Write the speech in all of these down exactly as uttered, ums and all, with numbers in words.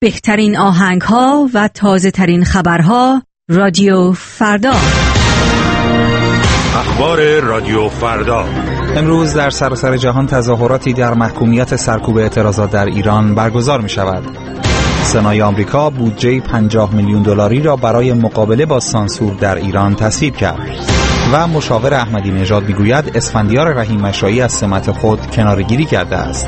بهترین آهنگ‌ها و تازه‌ترین خبرها رادیو فردا. اخبار رادیو فردا. امروز در سراسر جهان تظاهراتی در محکومیت سرکوب اعتراضات در ایران برگزار می شود. سنای آمریکا بودجه پنجاه میلیون دلاری را برای مقابله با سانسور در ایران تصویب کرد و مشاور احمدی نژاد میگوید اسفندیار رحیم مشایی از سمت خود کناره‌گیری کرده است.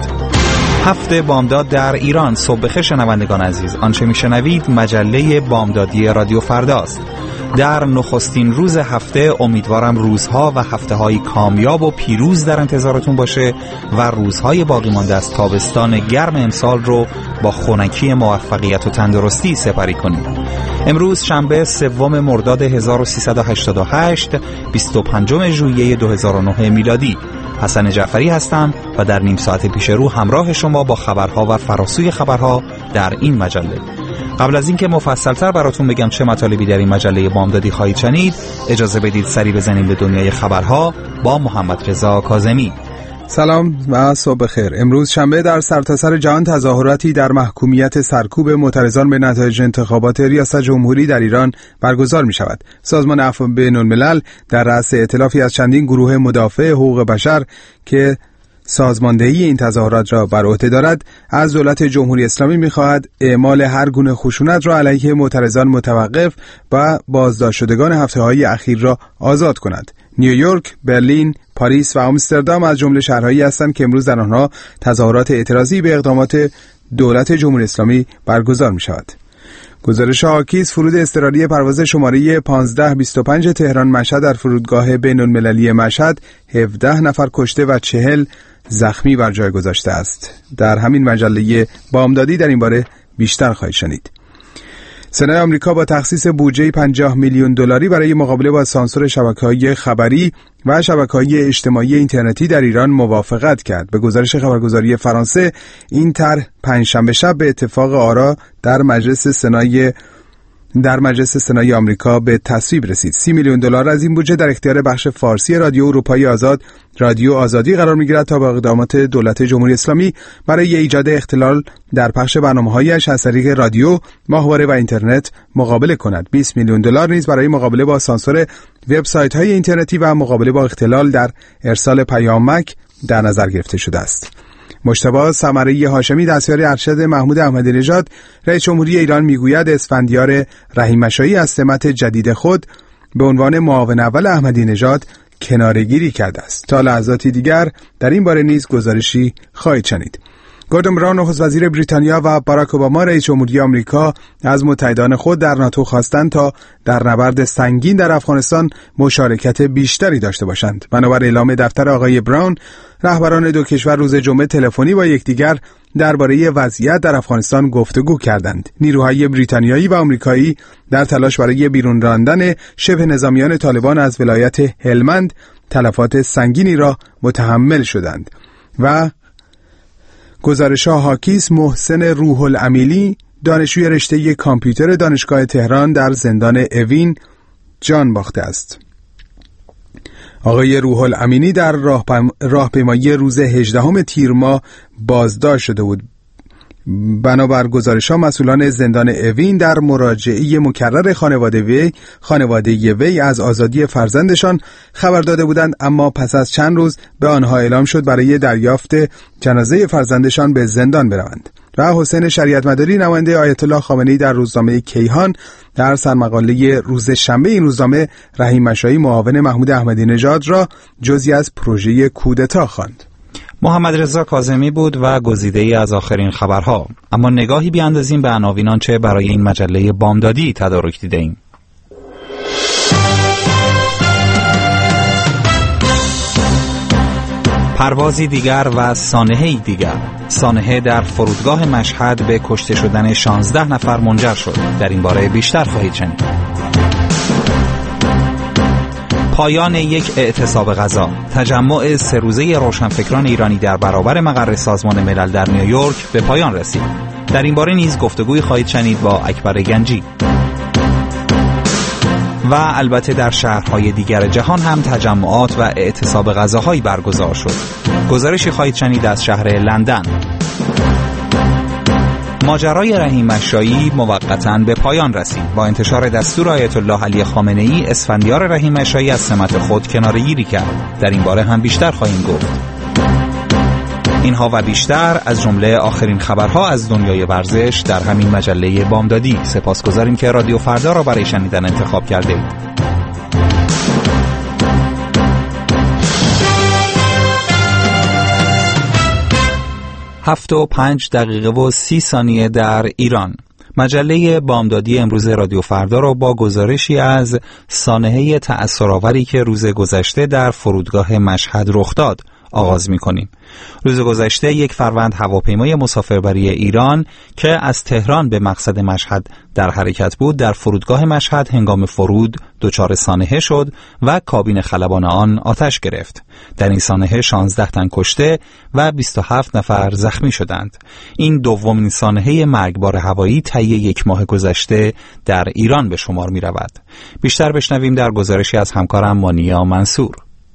هفته بامداد در ایران. صبح بخیر شنوندگان عزیز، آنچه میشنوید مجله بامدادی رادیو فرداست. در نخستین روز هفته امیدوارم روزها و هفته‌های کامیاب و پیروز در انتظارتون باشه و روزهای باقی مانده از تابستان گرم امسال رو با خنکی موفقیت و تندرستی سپری کنید. امروز شنبه سوم مرداد هزار و سیصد و هشتاد و هشت، بیست و پنجم ژوئیه دو هزار و نه میلادی. حسن جعفری هستم و در نیم ساعت پیش رو همراه شما با خبرها و فراسوی خبرها در این مجله. قبل از اینکه مفصل‌تر براتون بگم چه مطالبی در این مجله بامدادی خواهید شنید، اجازه بدید سری بزنیم به دنیای خبرها با محمد رضا کاظمی. سلام و صبح بخیر. امروز شنبه در سرتاسر جهان تظاهراتی در محکومیت سرکوب معترضان به نتایج انتخابات ریاست جمهوری در ایران برگزار می شود. سازمان عفو بین‌الملل در رأس ائتلافی از چندین گروه مدافع حقوق بشر که سازماندهی این تظاهرات را بر عهده دارد، از دولت جمهوری اسلامی می‌خواهد اعمال هر گونه خشونت را علیه معترضان متوقف و بازداشت شدگان هفته‌های اخیر را آزاد کند. نیویورک، برلین، پاریس و آمستردام از جمله شهرهایی هستند که امروز در آنها تظاهرات اعتراضی به اقدامات دولت جمهوری اسلامی برگزار می‌شود. گزارش هاکیز فرود اضطراری پرواز شماره پانزده بیست و پنج تهران مشهد در فرودگاه بین‌المللی مشهد هفده نفر کشته و چهل زخمی بر جای گذاشته است. در همین مجله بامدادی در این باره بیشتر خواهید شنید. سنای آمریکا با تخصیص بودجه پنجاه میلیون دلاری برای مقابله با سانسور شبکه‌های خبری و شبکه‌های اجتماعی اینترنتی در ایران موافقت کرد. به گزارش خبرگزاری فرانسه، این طرح پنجشنبه شب به اتفاق آرا در مجلس سنای در مجلس سنای آمریکا به تصویب رسید. سی میلیون دلار از این بودجه در اختیار بخش فارسی رادیو اروپایی آزاد، رادیو آزادی قرار می‌گیرد تا با اقدامات دولت جمهوری اسلامی برای ایجاد اختلال در پخش برنامه‌هایش از طریق رادیو، ماهواره و اینترنت مقابله کند. بیست میلیون دلار نیز برای مقابله با سانسور وبسایت‌های اینترنتی و مقابله با اختلال در ارسال پیامک در نظر گرفته شده است. مجتبی ثمره هاشمی دستیار ارشد محمود احمدی نژاد رئیس جمهوری ایران میگوید اسفندیار رحیم مشایی از سمت جدید خود به عنوان معاون اول احمدی نژاد کناره‌گیری کرده است. تا لحظاتی دیگر در این باره نیز گزارشی خواهید شنید. گوردون براون نخست وزیر بریتانیا و باراک اوباما رئیس جمهوری آمریکا از متحدان خود در ناتو خواستند تا در نبرد سنگین در افغانستان مشارکت بیشتری داشته باشند. بنابر اعلام دفتر آقای براون، رهبران دو کشور روز جمعه تلفنی با یکدیگر درباره وضعیت در افغانستان گفتگو کردند. نیروهای بریتانیایی و آمریکایی در تلاش برای بیرون راندن شبه نظامیان طالبان از ولایت هلمند تلفات سنگینی را متحمل شدند. و گزارش هاکیس محسن روح الامیلی دانشجوی رشته کامپیوتر دانشگاه تهران در زندان اوین جان باخته است. آقای روح الامینی در راهپیمایی روز هجدهم تیر ماه بازداشت شده بود. بنابر گزارش‌ها مسئولان زندان اوین در مراجعه مکرر خانواده وی خانواده وی از آزادی فرزندشان خبر داده بودند، اما پس از چند روز به آنها اعلام شد برای دریافت جنازه فرزندشان به زندان بروند. و حسین شریعت مداری نماینده آیت الله خامنه‌ای در روزنامه کیهان در سرمقاله روز شنبه این روزنامه رحیم مشایی معاون محمود احمدی نژاد را جزئی از پروژه کودتا خواند. محمد رضا کاظمی بود و گزیده‌ای از آخرین خبرها. اما نگاهی بیاندازیم به عناوین آنچه برای این مجله بامدادی تدارک دیده‌ایم. پروازی دیگر و سانحه‌ای دیگر. سانحه در فرودگاه مشهد به کشته شدن شانزده نفر منجر شد. در این باره بیشتر خواهید شنید. پایان یک اعتصاب غذا. تجمع سه روزه روشنفکران ایرانی در برابر مقر سازمان ملل در نیویورک به پایان رسید. در این باره نیز گفتگوی خواهید شنید با اکبر گنجی. و البته در شهرهای دیگر جهان هم تجمعات و اعتصاب غذاهایی برگزار شد. گزارشی خواهید شنید از شهر لندن. ماجرای رحیم مشایی موقتاً به پایان رسید. با انتشار دستور آیت الله علی خامنه‌ای، اسفندیار رحیم مشایی از سمت خود کناره‌گیری کرد. در این باره هم بیشتر خواهیم گفت. اینها و بیشتر از جمله آخرین خبرها از دنیای ورزش در همین مجله بامدادی. سپاسگزاریم که رادیو فردا را برای شنیدن انتخاب کرده اید. هفت و پنج دقیقه و سی ثانیه در ایران. مجله بامدادی امروز رادیو فردا را با گزارشی از سانحه تأثرآوری که روز گذشته در فرودگاه مشهد رخ داد آغاز می‌کنیم. روز گذشته یک فروند هواپیمای مسافربری ایران که از تهران به مقصد مشهد در حرکت بود در فرودگاه مشهد هنگام فرود دچار سانحه شد و کابین خلبان آن آتش گرفت. در این سانحه شانزده تن کشته و بیست و هفت نفر زخمی شدند. این دومین سانحه مرگبار هوایی طی یک ماه گذشته در ایران به شمار می رود. بیشتر بشنویم در گزارشی از همکارم مانیا منصور.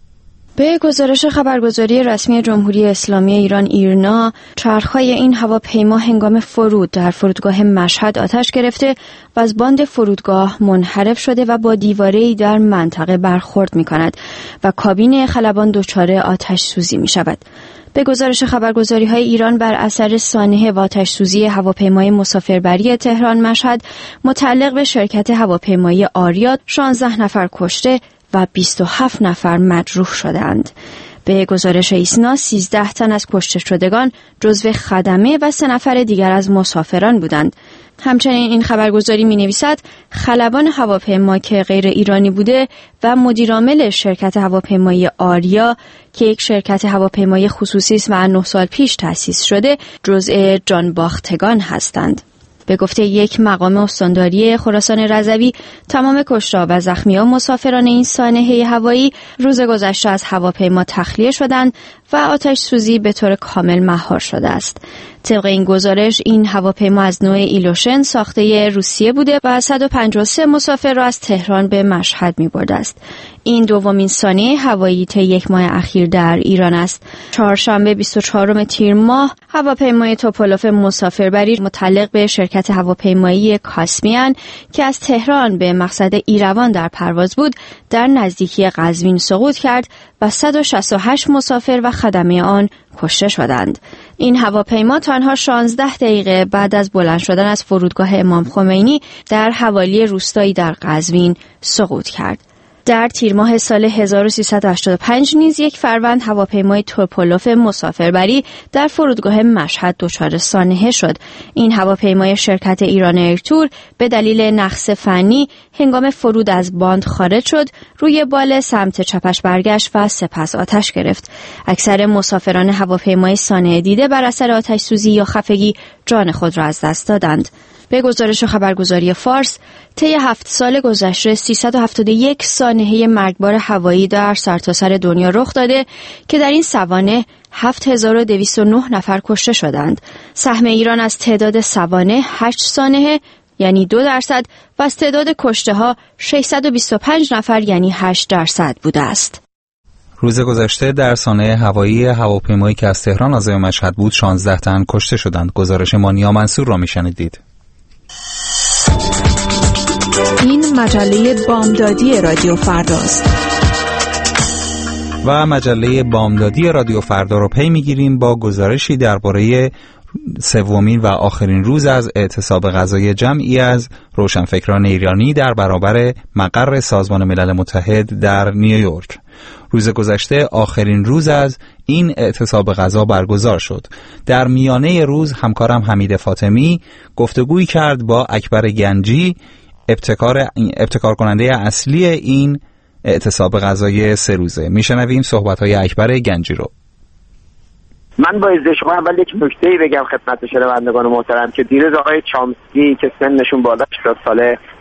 به گزارش خبرگزاری رسمی جمهوری اسلامی ایران ایرنا، چرخهای این هواپیما هنگام فرود در فرودگاه مشهد آتش گرفته و از باند فرودگاه منحرف شده و با دیواره‌ای در منطقه برخورد می‌کند و کابین خلبان دچار آتش سوزی می‌شود. به گزارش خبرگزاری‌های ایران بر اثر سانحه و آتش سوزی هواپیمای مسافربری تهران مشهد متعلق به شرکت هواپیمایی آریا شانزده نفر کشته و بیست و هفت نفر مجروح شدند. به گزارش ایسنا سیزده تن از کشته شدگان جزو خدمه و سه نفر دیگر از مسافران بودند. همچنین این خبرگزاری می نویسد خلبان هواپیما که غیر ایرانی بوده و مدیرعامل شرکت هواپیمایی آریا که یک شرکت هواپیمایی خصوصی است و نه سال پیش تأسیس شده جزء جانباختگان هستند. به گفته یک مقام استانداری خراسان رضوی، تمام کشته و زخمیان مسافران این سانحه هوایی روز گذشته از هواپیما تخلیه شدند و آتش سوزی به طور کامل مهار شده است. طبق این گزارش این هواپیما از نوع ایلوشن ساخته روسیه بوده و صد و پنجاه و سه مسافر را از تهران به مشهد می‌برده است. این دومین سانحه هوایی طی یک ماه اخیر در ایران است. چهارشنبه بیست و چهارم تیر ماه هواپیمای توپولوف مسافربری متعلق به شرکت هواپیمایی کاسمیان که از تهران به مقصد ایروان در پرواز بود در نزدیکی قزوین سقوط کرد و صد و شصت و هشت مسافر و خدمه آن کشته شدند. این هواپیما تنها شانزده دقیقه بعد از بلند شدن از فرودگاه امام خمینی در حوالی روستایی در قزوین سقوط کرد. در تیر ماه سال هزار و سیصد و هشتاد و پنج نیز یک فروند هواپیمای توپولوف مسافربری در فرودگاه مشهد دچار سانحه شد. این هواپیمای شرکت ایران ایرتور به دلیل نقص فنی هنگام فرود از باند خارج شد، روی بال سمت چپش برگشت و سپس آتش گرفت. اکثر مسافران هواپیمای سانحه دیده بر اثر آتش سوزی یا خفگی جان خود را از دست دادند. به گزارش خبرگزاری فارس، طی هفت سال گذشته سیصد و هفتاد و یک سانحه مرگبار هوایی در سرتاسر دنیا رخ داده که در این سوانح هفت هزار و دویست و نه نفر کشته شدند. سهم ایران از تعداد سوانح هشت سانحه یعنی دو درصد و از تعداد کشته ها ششصد و بیست و پنج نفر یعنی هشت درصد بوده است. روز گذشته در سانحه هوایی هواپیمایی که از تهران عازم مشهد بود شانزده تن کشته شدند. گزارش مانیا منصور را میشنیدید. این مجله بامدادی رادیو فرداست. و مجله بامدادی رادیو فردا رو پی میگیریم با گزارشی درباره سومین و آخرین روز از اعتصاب غذای جمعی از روشنفکران ایرانی در برابر مقر سازمان ملل متحد در نیویورک. روز گذشته آخرین روز از این اعتصاب غذا برگزار شد. در میانه روز همکارم حمید فاطمی گفتگویی کرد با اکبر گنجی، ابتکار ابتکار کننده اصلی این اعتصاب غذای سه روزه. میشنویم صحبت‌های اکبر گنجی رو. من با عزت شما اول یک نکته‌ای بگم خدمت شنوندگان محترم که دیروز آقای چامسکی که سنشون بالا هشتاد ساله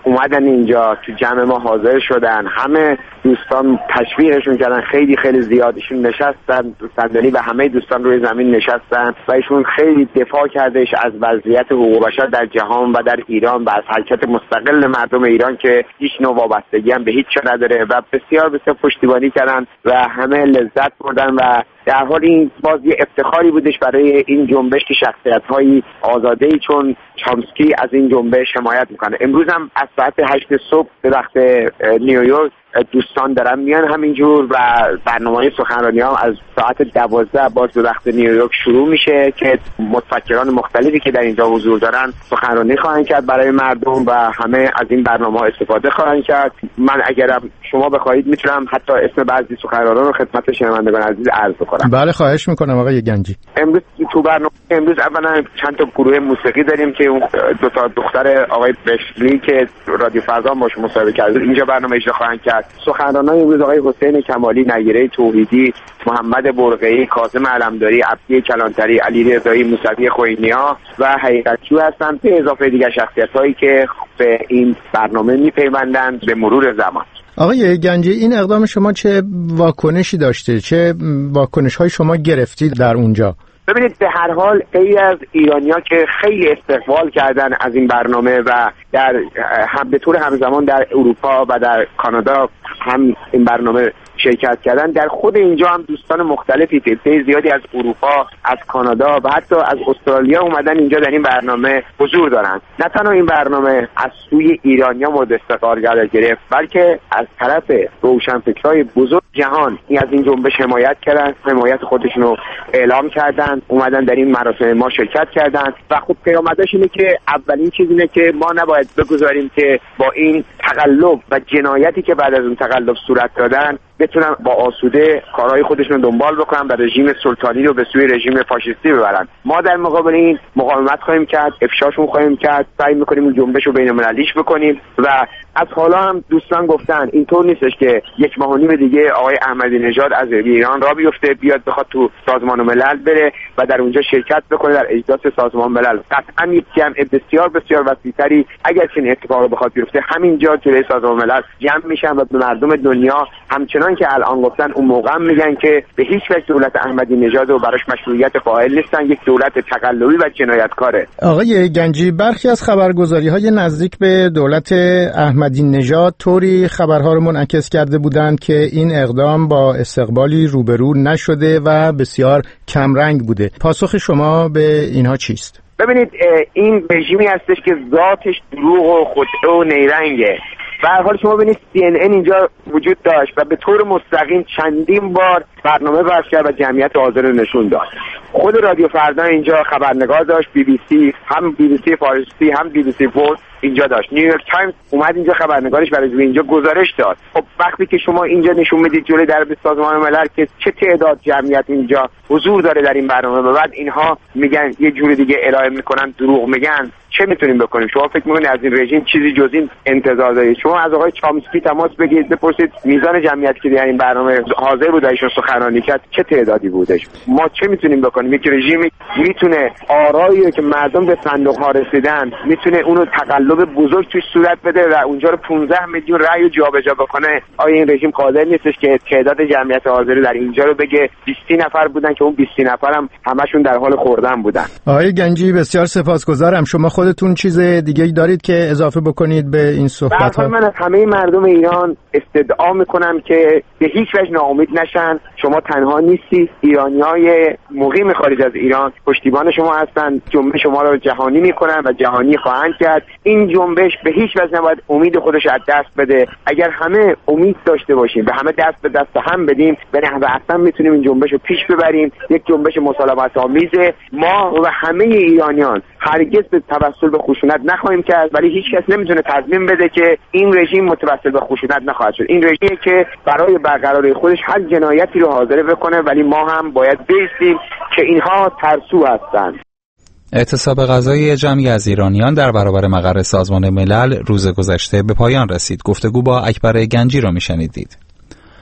اومدن اینجا تو جمع ما حاضر شدن، همه دوستان تشویقشون کردن، خیلی خیلی زیادشون نشستن تو صندلی و همه دوستان روی زمین نشستن و ایشون خیلی دفاع کردش از وضعیت حقوق بشر در جهان و در ایران و از حرکت مستقل مردم ایران که هیچ نوع وابستگی هم به هیچ چیز نداره و بسیار بسیار پشتیبانی کردن و همه لذت بردن و در حال این باز یه افتخاری بودش برای این جنبش که شخصیت‌های آزاده‌ای چون چامسکی از این جنبش حمایت میکنه. امروز هم از ساعت هشت صبح به وقت نیویورک دوستان دارن میان همینجور و برنامه سخنرانی ها از ساعت دوازده باز به وقت نیویورک شروع میشه که متفکران مختلفی که در اینجا حضور دارن سخنرانی خواهند کرد برای مردم و همه از این برنامه ها استفاده خواهند کرد. من اگرم شما بخواهید میتونم حتی اسم بعضی سخنرانان رو خدمت شنوندگان عزیز عرض کنم. بله خواهش میکنم آقای گنجی. امروز تو برنامه امروز اولا چند تا گروه موسیقی داریم که اون دو تا دختر آقای بشلی که رادیو فردا باش مصاحبه کرد اینجا برنامه اجرا خواهند کرد. سخنرانان امروز آقای حسین کمالی، نگیره توحیدی، محمد برقعی، کاظم علمداری، عبدی کلانتری، علی رضایی، موسوی خوینیا و حقیقتجو هستند به اضافه دیگر شخصیت‌هایی که به این برنامه می‌پیوندند به مرور زمان. آقای گنجی این اقدام شما چه واکنشی داشته؟ چه واکنش‌های شما گرفتید در اونجا؟ ببینید به هر حال خیلی از ایرانی‌ها که خیلی استقبال کردن از این برنامه و در هم به طور همزمان در اروپا و در کانادا هم این برنامه شرکت کردن، در خود اینجا هم دوستان مختلفی تعداد زیادی از اروپا، از کانادا و حتی از استرالیا اومدن اینجا در این برنامه حضور دارن. نه تنها این برنامه از سوی ایرانیا مورد استقبال قرار گرفت بلکه از طرف روشنفکرای بزرگ جهان این از این جنبش حمایت کردن، حمایت خودشون رو اعلام کردن، اومدن در این مراسم ما شرکت کردن و خب پیامدش اینه که اولین چیز اینه که ما نباید بگذاریم که با این تقلب و جنایتی که بعد از اون تقلب صورت دادن بتونن با آسوده کارهای خودشون رو دنبال بکنن و رژیم سلطانی رو به سوی رژیم فاشیستی ببرن. ما در مقابل این مقاومت خواهیم کرد، افشاشون خواهیم کرد، سعی میکنیم اون جنبش رو بین‌المللیش بکنیم و از حالا هم دوستان گفتن اینطور نیستش که یک ماه و نیم دیگه آقای احمدی نژاد از ایران را بیفته بیاد بخواد تو سازمان ملل بره و در اونجا شرکت بکنه در اجلاس سازمان ملل. قطعا یک جمع بسیار بسیار وسیع‌تری اگر چنین اتفاقی بخواد بیفته همینجا جلوی سازمان ملل جمع میشن و به مردم دنیا همچنان که الان گفتن اون موقع میگن که به هیچ وجه دولت احمدی نژاد و براش مشروعیت قائل نیستن، یک دولت تقلبی و جنایتکاره. آقای گنجی برخی از خبرگزاری‌های نزدیک به دولت احمدی نژاد طوری خبرها رو منعکس کرده بودند که این اقدام با استقبالی روبرو نشده و بسیار کمرنگ بوده. پاسخ شما به اینها چیست؟ ببینید این رژیمی هستش که ذاتش دروغ و خودعه و نیرنگه. به هر حال شما ببینید سی ان ان اینجا وجود داشت و به طور مستقیم چندین بار برنامه پخش کرد و جمعیت حاضر رو نشون داد. خود رادیو فردا اینجا خبرنگار داشت، بی بی سی، هم بی بی سی فارسی هم بی بی سی ورلد اینجا داشت. نیویورک تایمز اومد اینجا خبرنگارش برای اینجا گزارش داد. خب وقتی که شما اینجا نشون میدید جلوی در سازمان ملل که چه تعداد جمعیت اینجا حضور داره در این برنامه و بعد اینها میگن یه جور دیگه ارائه میکنن، دروغ میگن، چه میتونیم بکنیم؟ شما فکر میکنید از این رژیم چیزی جز این انتظار دارید؟ شما از آقای چامسکی تماس بگیرید بپرسید میزان جمعیتی که در این برنامه حاضر بود ایشون سخنرانی کرد چه تعدادی بودش. ما چه میتونیم بکنیم؟ یک رژیمی میتونه آرایی که مردم به صندوق ها رسیدن میتونه اونو تقلب بزرگ توش صورت بده و اونجا رو پانزده میلیون رأی جابجا بکنه. آیا این رژیم قادر نیستش که تعداد جمعیت حاضر در اینجا رو بگه بیست نفر بودن که اون بیست نفر هم همشون در حال خوردن بودن؟ آقای گنجی بسیار سپاسگزارم. شما خودتون چیز دیگه دارید که اضافه بکنید به این صحبت ها؟ من از همه مردم ایران استدعا میکنم که به هیچ وجه ناامید نشن. شما تنها نیستید، ایرانیای مقیم خارج از ایران پشتیبان شما هستن، جنبش شما رو جهانی میکنن و جهانی خواهند کرد. این جنبش به هیچ وجه نباید امید خودش از دست بده. اگر همه امید داشته باشیم، به همه دست به دست هم بدیم، به نحو احسن میتونیم این جنبش رو پیش ببریم. یک جنبش مسالمت آمیزه. ما و همه ایرانیان هرگز به توسل به خشونت نخواهیم کرد، ولی هیچ کس نمیتونه تضمین بده که این رژیم متوسل به خشونت نخواهد شد. این رژیمی که برای برقراری خودش هر جنایتی رو حاضر بکنه، ولی ما هم باید بایستیم که اینها ترسو هستند. اعتصاب غذایی جمعی از ایرانیان در برابر مقر سازمان ملل روز گذشته به پایان رسید. گفتگو با اکبر گنجی رو میشنیدید.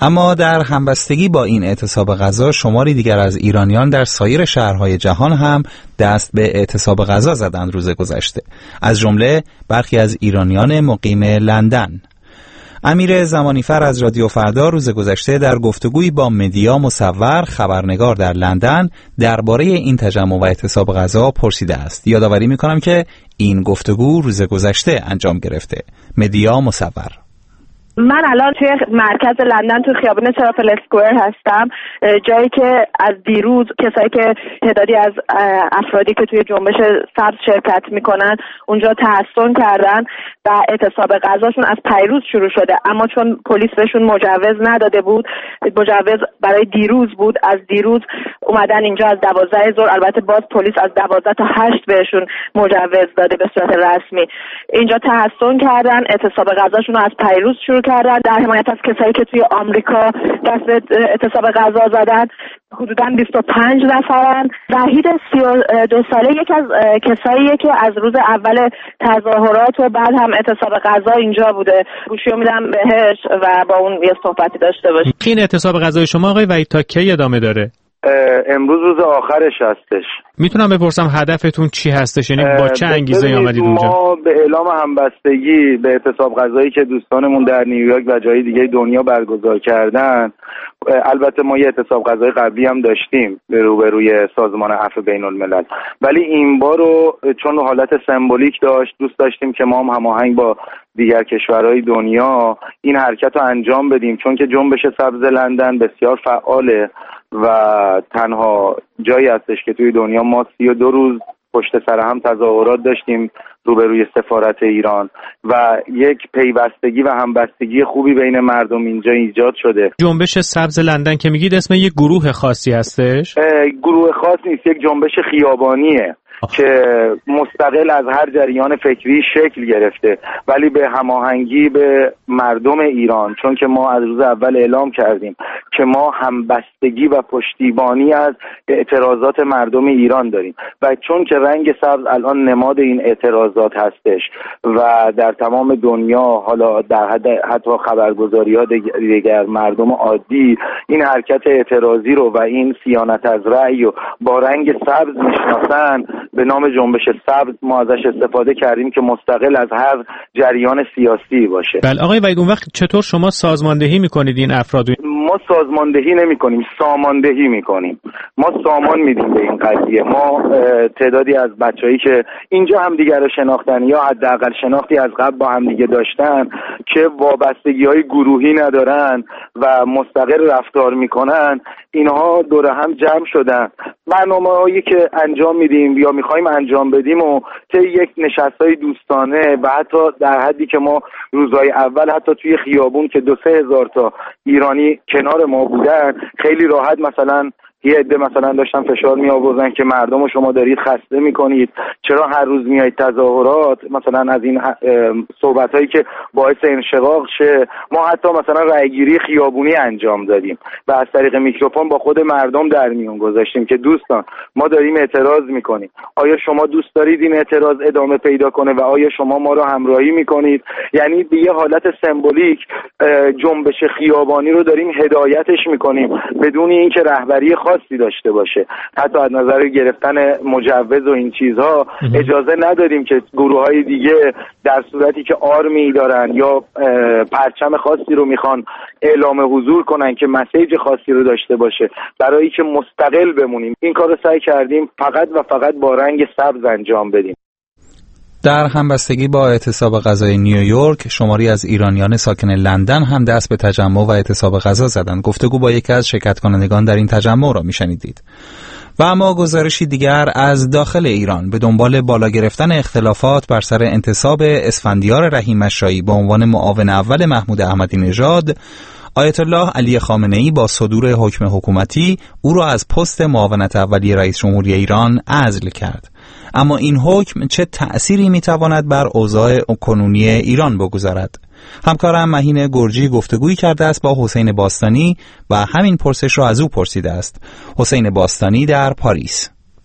اما در همبستگی با این اعتصاب غذا شماری دیگر از ایرانیان در سایر شهرهای جهان هم دست به اعتصاب غذا زدند روز گذشته، از جمله برخی از ایرانیان مقیم لندن. امیر زمانیفر از رادیو فردا روز گذشته در گفتگویی با مدیا مصور خبرنگار در لندن درباره این تجمع و اعتصاب غذا پرسیده است. یادآوری می‌کنم که این گفتگو روز گذشته انجام گرفته. مدیا مصور: من الان توی مرکز لندن تو خیابان ترافل اسکوئر هستم، جایی که از دیروز کسایی که تعدادی از افرادی که توی جنبش سبز شرکت میکنن اونجا تحصن کردن و اعتصاب غذاشون از پیروز شروع شده، اما چون پلیس بهشون مجوز نداده بود، مجوز برای دیروز بود، از دیروز اومدن اینجا از دوازده ظهر. البته باز پلیس از دوازده تا هشت بهشون مجوز داده به صورت رسمی. اینجا تحصن کردن، اعتصاب غذاشون رو از پیروز شروع کردن در حمایت از کسایی که توی آمریکا دست به اعتصاب غذا زدن. حدوداً بیست و پنج نفرن. وحید سی و دو ساله یکی از کساییه که از روز اول تظاهرات و بعد هم اعتصاب غذا اینجا بوده. گوشی رو میدم بهش و با اون یه صحبتی داشته باشیم. این اعتصاب غذای شما آقای وحید تا کی ادامه داره؟ امروز روز آخرش هستش. میتونم بپرسم هدفتون چی هستش؟ یعنی با چه انگیزه‌ای آمدید اونجا؟ ما به اعلام همبستگی به اعتصاب غذایی که دوستانمون در نیویورک و جای دیگه دنیا برگزار کردن، البته ما یه اعتصاب غذای قبلی هم داشتیم روبروی سازمان عفو بین الملل، ولی این بار رو چون حالت سمبولیک داشت دوست داشتیم که ما هم هماهنگ با دیگر کشورهای دنیا این حرکت رو انجام بدیم، چون که جنبش سبز لندن بسیار فعاله و تنها جایی هستش که توی دنیا ما سی و دو روز پشت سر هم تظاهرات داشتیم روبروی سفارت ایران و یک پیوستگی و همبستگی خوبی بین مردم اینجا ایجاد شده. جنبش سبز لندن که میگید اسم یک گروه خاصی هستش؟ گروه خاص نیست، یک جنبش خیابانیه که مستقل از هر جریان فکری شکل گرفته، ولی به هماهنگی به مردم ایران، چون که ما از روز اول اعلام کردیم که ما همبستگی و پشتیبانی از اعتراضات مردم ایران داریم و چون که رنگ سبز الان نماد این اعتراضات هستش و در تمام دنیا، حالا در حد حتی خبرگزاری‌ها دیگر مردم عادی این حرکت اعتراضی رو و این صیانت از رأی رو با رنگ سبز میشناسن، به نام جنبش سبز ما ازش استفاده کردیم که مستقل از هر جریان سیاسی باشه. بله آقای وحید، اون وقت چطور شما سازماندهی میکنید این افراد؟ ما سازماندهی نمی کنیم، ساماندهی می کنیم. ما سامان میدیم به این قضیه. ما تعدادی از بچه‌هایی که اینجا هم دیگر رو شناختن یا حداقل شناختی از قبل با هم دیگه داشتن که وابستگی‌های گروهی ندارن و مستقل رفتار میکنن، اینها دور هم جمع شدن. برنامه‌هایی که انجام میدیم یا میخوایم انجام بدیم و طی یک نشست‌های دوستانه و حتی در حدی که ما روزهای اول حتی توی خیابون که دو سه هزار تا ایرانی کنار ما بودن، خیلی راحت مثلا یه عده مثلا داشتن فشار می آوردن که مردم رو شما دارید خسته میکنید، چرا هر روز میایید تظاهرات، مثلا از این صحبت هایی که باعث انشقاق شه. ما حتی مثلا رأیگیری خیابونی انجام دادیم و از طریق میکروفون با خود مردم در میون گذاشتیم که دوستان ما داریم اعتراض میکنیم، آیا شما دوست دارید این اعتراض ادامه پیدا کنه و آیا شما ما رو همراهی میکنید؟ یعنی به یه حالت سمبولیک جنبش خیابانی رو داریم هدایتش میکنیم بدون اینکه رهبری خاصی داشته باشه. حتی از نظر گرفتن مجوز و این چیزها اجازه نداریم که گروه‌های دیگه در صورتی که آرمی دارن یا پرچم خاصی رو میخوان اعلام حضور کنن که مسیج خاصی رو داشته باشه، برای که مستقل بمونیم. این کار رو سعی کردیم فقط و فقط با رنگ سبز انجام بدیم. در همبستگی با اعتصاب غذای نیویورک، شماری از ایرانیان ساکن لندن هم دست به تجمع و اعتصاب غذا زدند. گفتگو با یکی از شرکت کنندگان در این تجمع را میشنیدید. و اما گزارشی دیگر از داخل ایران به دنبال بالا گرفتن اختلافات بر سر انتصاب اسفندیار رحیم مشایی به عنوان معاون اول محمود احمدی نژاد، آیت الله علی خامنه‌ای با صدور حکم حکومتی او را از پست معاونت اولی رئیس جمهوری ایران عزل کرد. اما این حکم چه تأثیری میتواند بر اوضاع کنونی ایران بگذارد؟ همکارم مهین گرجی گفتگویی کرده است با حسین باستانی و همین پرسش را از او پرسیده است. حسین باستانی در پاریس.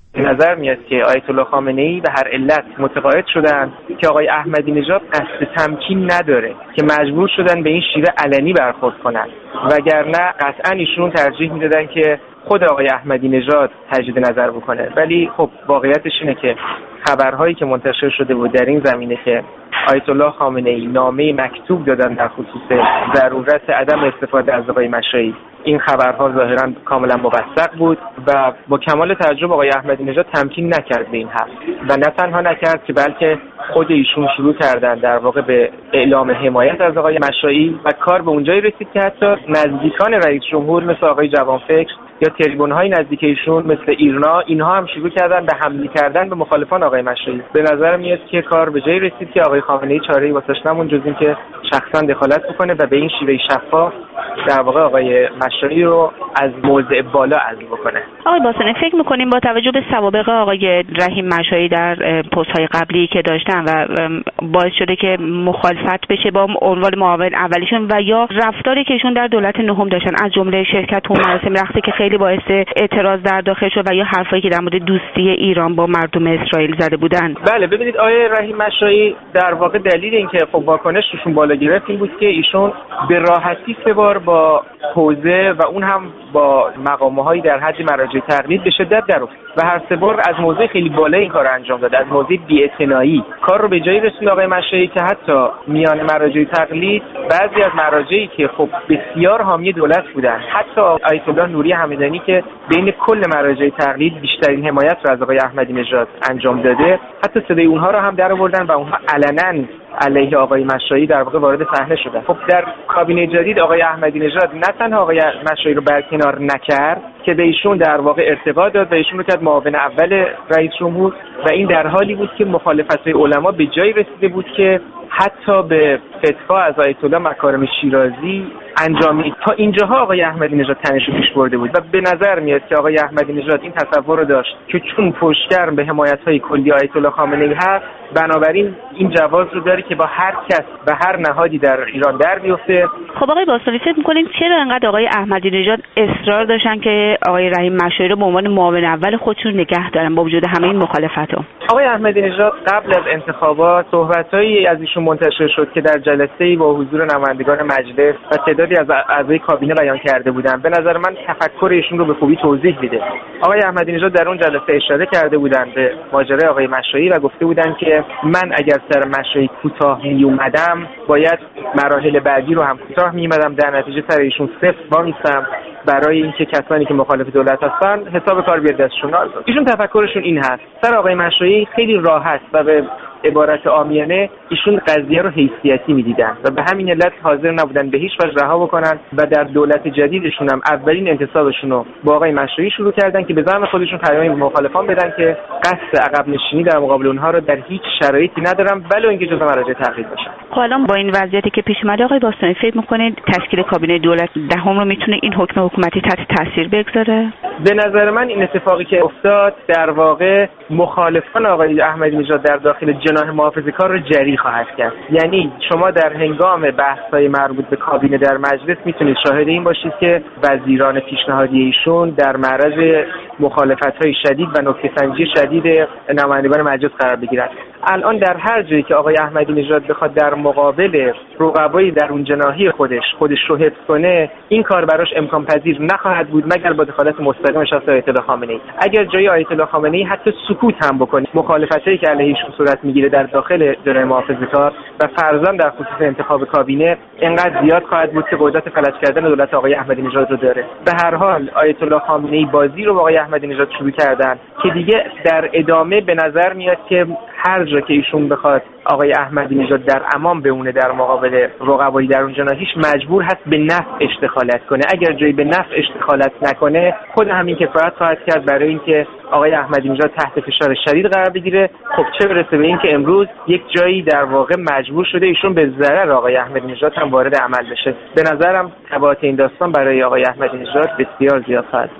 به نظر میاد که آیت الله خامنه‌ای به هر علت متقاعد شدن که آقای احمدی نژاد قصد تمکین نداره که مجبور شدن به این شیوه علنی برخورد کنن، وگرنه قطعا ایشون ترجیح میدادن که خود آقای احمدی نژاد تجدید نظر بکنه. ولی خب واقعیتش اینه که خبرهایی که منتشر شده بود در این زمینه که آیت الله خامنه‌ای نامه مکتوب دادن در خصوص ضرورت عدم استفاده از آقای مشایی، این خبرها ظاهرا کاملا موثق بود و با کمال تعجب آقای احمدی نژاد تمکین نکرد به این حرف و نه تنها نکرد که بلکه خود ایشون شروع کردن در واقع به اعلام حمایت از آقای مشایی و کار به اونجایی رسید که حتی نزدیکان رئیس جمهور مثل آقای جوانفکر یا تریبون‌های نزدیک ایشون مثل ایرنا، اینها هم شروع کردن به حمله کردن به مخالفان آقای مشایی. به نظر میاد که کار به جایی رسید که آقای خامنه‌ای چاره‌ای واسش نموند جز اینکه شخصا دخالت بکنه و به این شیوه شفاف در واقع آقای مشایی رو از موضع بالا عزل بکنه. آقای باسانی، فکر می‌کنیم با توجه به سوابق آقای رحیم مشایی در پست‌های قبلی که داشتن و باعث شده که مخالفت بشه با عنوان معاون اولیشون و یا رفتاری که ایشون در دولت نهم داشتن، از جمله شرکت تو مراسم رقصی که خیلی باعث اعتراض در داخل شد و یا حرفایی که در مورد دوستی ایران با مردم اسرائیل زده بودن؟ بله، ببینید آقای رحیم مشایی در واقع دلیل اینکه خب واکنش روشون بالا گرفت این بود که ایشون به راحتی سه بار با حوزه و اون هم با مقامه‌هایی در حد مراجع تقلید به شدت در افتاد و هر سه بار از موضع خیلی بالایی این کارو انجام داد، از موضع بی‌اعتنایی. کار رو به جایی رسوند آقای مشایی که حتی میان مراجع تقلید بعضی از مراجعی که خب بسیار حامی دولت بودن، حتی آیت الله نوری همدانی که بین کل مراجع تقلید بیشترین حمایت رو از آقای احمدی نژاد انجام داده، حتی صدای اونها رو هم در آوردن و اونها علنا علیه آقای مشایی در واقع وارد صحنه شدن. خب در کابینه جدید آقای احمدی نژاد نه تنها آقای مشایی رو برکنار نکرد که به ایشون در واقع ارتقا داد و ایشون رو کرد معاون اول رئیس جمهور و این در حالی بود که مخالفت‌های علما به جایی رسیده بود که حتی به فتوا از آیت الله مکارم شیرازی انجامید. تا اینجاها آقای احمدی نژاد تنش رو پیش برده بود و به نظر میاد که آقای احمدی نژاد این تصور رو داشت که چون پشتگرم به حمایت‌های کلی آیت الله خامنه‌ای هست، بنابراین این جواز رو داره که با هر کس و هر نهادی در ایران در بیفته. خب آقای باستانی، فکر می‌کنید چرا انقدر آقای احمدی نژاد اصرار داشتن که آقای رحیم مشایی رو به عنوان معاون اول خودشون نگه دارن با وجود همه این مخالفت‌ها؟ آقای احمدی نژاد قبل از انتخابات صحبت‌هایی از ایشون منتشر شد که در جلسه‌ای با حضور نمایندگان مجلس و تعدادی از اعضای کابینه بیان کرده بودند. به نظر من تفکر ایشون رو به خوبی توضیح میده. آقای احمدی نژاد در اون جلسه اشاره کرده بودند به ماجرای آقای مشایی و گفته بودند که من اگر سر مشایی کوتاه می اومدم باید مراحل بعدی رو هم کوتاه می اومدم، در نتیجه سر ایشون صفر وامیستم برای اینکه کسانی که مخالف دولت هستن حساب کار بیاد دستشون. ایشون تفکرشون این هست، سر آقای مشایی خیلی راحت و به عبارت عامیانه ایشون قضیه رو حیثیتی می‌دیدن و به همین علت حاضر نبودن به هیچ وجه رها بکنن و در دولت جدیدشون هم اولین انتصابشون رو با آقای مشایی شروع کردن که به زعم خودشون پیامی به مخالفان بدن که قصد عقب نشینی در مقابل اونها رو در هیچ شرایطی ندارن، ولو اینکه جزء مراجع تقلید باشن. خب الان با این وضعیتی که پیش اومده آقای باستانی، فکر می‌کنید تشکیل کابینه دولت دهم رو میتونه این حکم حکومتی تحت تاثیر بگذاره؟ به نظر من این اتفاقی که افتاد در واقع مخالفان آقای احمدی نژاد در داخل جناح محافظه‌کار رو جری خواهد کرد. یعنی شما در هنگام بحث‌های مربوط به کابینه در مجلس میتونید شاهد این باشید که وزیران پیشنهادی ایشون در معرض مخالفت‌های شدید و نکته‌سنجی شدید نمایندگان مجلس قرار بگیرند. الان در هر جایی که آقای احمدی نژاد بخواد در مقابل رقبای درون جناحی خودش خودش رو حفظ کنه، این کار براش امکان پذیر نخواهد بود مگر با دخالت مستقیم شخص آیت الله خامنه‌ای. اگر جای آیت الله خامنه‌ای حتی سکوت هم بکنه، مخالفتایی که علیه ایشون صورت میگیره در داخل جناح محافظه‌کار و فرضاً در خصوص انتخاب کابینه اینقدر زیاد خواهد بود که قدرت فلج کردن دولت آقای احمدی نژاد رو داره. به هر حال آیت الله خامنه‌ای بازی رو با آقای احمدی نژاد شروع کردن که دیگه در ادامه به نظر میاد که هر جا که ایشون بخواد آقای احمدی نژاد در امان بمونه در مقابل رقبای درون جناحیش، مجبور هست به نفع دخالت کنه. اگر جایی به نفع دخالت نکنه، خود همین کفایت خواهد کرد برای اینکه آقای احمدی نژاد تحت فشار شدید قرار بگیره. خب چه برسه به اینکه امروز یک جایی در واقع مجبور شده ایشون به ضرر آقای احمدی نژاد هم وارد عمل بشه. به نظرم تبعات این داستان برای آقای احمدی نژاد بسیار زیاد خواهد.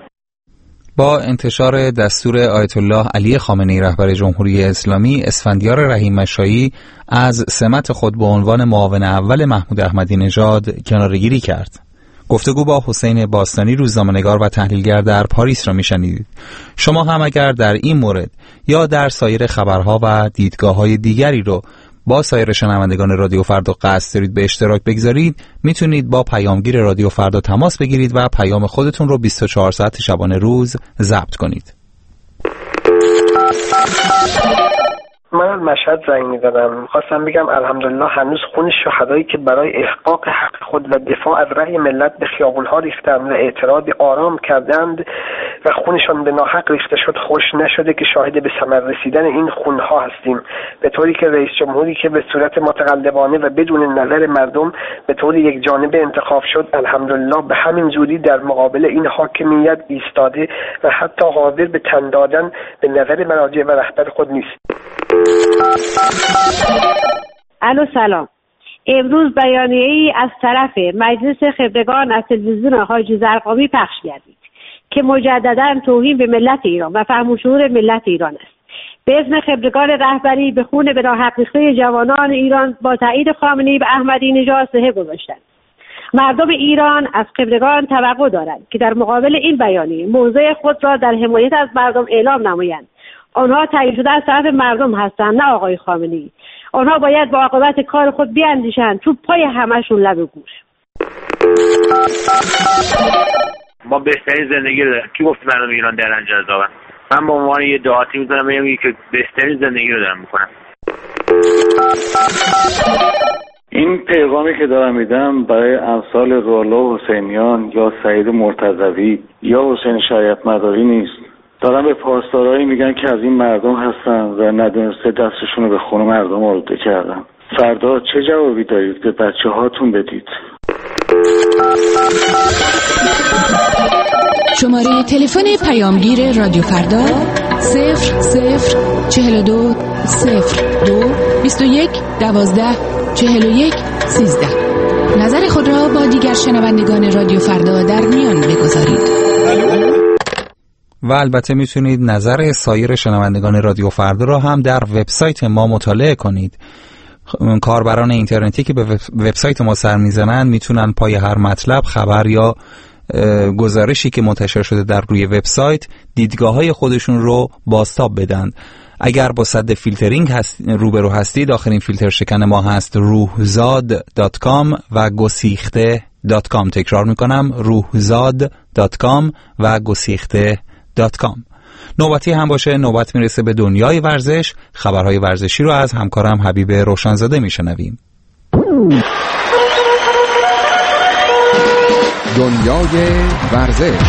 با انتشار دستور آیت الله علی خامنه‌ای رهبر جمهوری اسلامی، اسفندیار رحیم مشایی از سمت خود به عنوان معاون اول محمود احمدی نژاد کناره‌گیری کرد. گفتگو با حسین باستانی، روزنامه‌نگار و تحلیلگر در پاریس را میشنیدید. شما هم اگر در این مورد یا در سایر خبرها و دیدگاه‌های دیگری رو با سایر شنوندگان رادیو فردا قصد دارید به اشتراک بگذارید، میتونید با پیامگیر رادیو فردا تماس بگیرید و پیام خودتون رو بیست و چهار ساعت شبانه روز ضبط کنید. من از مشهد زنگ می‌زدم. خواستم بگم الحمدلله هنوز خون شهدایی که برای احقاق حق خود و دفاع از رأی ملت به خیابان‌ها ریختند و اعتراض آرام کردند و خونشان به ناحق ریخته شد، خوش نشده که شاهد به ثمر رسیدن این خونها هستیم، به طوری که رئیس جمهوری که به صورت متقلبانه و بدون نظر مردم به طور یک جانبه انتخاب شد، الحمدلله به همین زودی در مقابل این حاکمیت ایستاده و حتی حاضر به تن دادن به نظر مراجع و رهبر خود نیست. الو سلام. امروز بیانیه‌ای از طرف مجلس خبرگان از تلویزیون حاجی زرقامی پخش گردید که مجددا توهین به ملت ایران و فهم و شعور ملت ایران است. به اسم خبرگان رهبری به خون به ناحق ریخته جوانان ایران با تایید خامنه‌ای و احمدی نژاد صحه گذاشتند. مردم ایران از خبرگان توقع دارند که در مقابل این بیانیه موضع خود را در حمایت از مردم اعلام نمایند. آنها تعیین شده از طرف مردم هستند، نه آقای خامنه‌ای. آنها باید با عاقبت کار خود بیاندیشند، چون پای همشون لب گوش. ما بهترین زندگی رو داریم. کی گفت مردم ایران در رنج عذابن؟ من به عنوان یه دعاتی می‌ذارم میگم که بهترین زندگی رو دارم می‌کنم. این پیغامی که دارم میدم برای امثال روح‌الله حسینیان یا سعید مرتضوی یا حسین شریعت مداری نیست. دارن به پاسدارایی میگن که از این مردم هستن و ندونسته دستشون رو به خون مردم آلوده کردن. فردا چه جوابی دارید به بچه هاتون بدید؟ شماره تلفن پیامگیر رادیو فردا صفر صفر چهل و دو صفر دو بیست و یک دوازده چهل و یک سیزده. نظر خود را با دیگر شنوندگان رادیو فردا در میان بگذارید. و البته میتونید نظر سایر شنوندگان رادیو فردا را هم در وبسایت ما مطالعه کنید. کاربران اینترنتی که به وبسایت ما سر میزنن میتونن پای هر مطلب، خبر یا گزارشی که منتشر شده در روی وبسایت دیدگاه‌های خودشون رو بازتاب بدن. اگر با صد فیلترینگ هست روبرو هستید، آخرین فیلتر شکن ما هست روحزاد دات کام و گسیخته دات کام. تکرار میکنم روحزاد دات کام و گسیخته دات کام. نوبتی هم باشه، نوبت میرسه به دنیای ورزش. خبرهای ورزشی رو از همکارم حبیب روشنزاده میشنویم. دنیای ورزش.